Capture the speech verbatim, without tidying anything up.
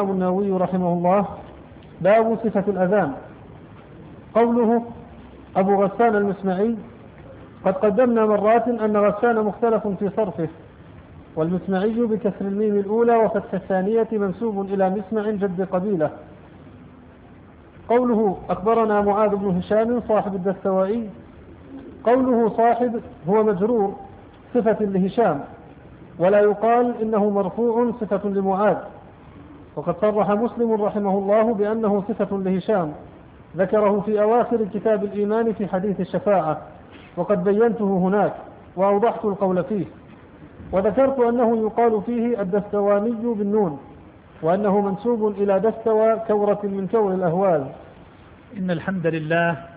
الإمام النووي رحمه الله: باب صفة الأذان. قوله أبو غسان المسمعي: قد قدمنا مرات أن غسان مختلف في صرفه، والمسمعي بكسر الميم الأولى وفتح الثانية منسوب إلى مسمع جد قبيلة. قوله أخبرنا معاذ بن هشام صاحب الدستوائي: قوله صاحب هو مجرور صفة لهشام، ولا يقال إنه مرفوع صفة لمعاذ. وقد صرح مسلم رحمه الله بأنه صفة لهشام، ذكره في أواخر كتاب الإيمان في حديث الشفاعة، وقد بينته هناك وأوضحت القول فيه. وذكرت أنه يقال فيه الدستواني بالنون، وأنه منسوب إلى دستوى كورة من كور الأهواز. إن الحمد لله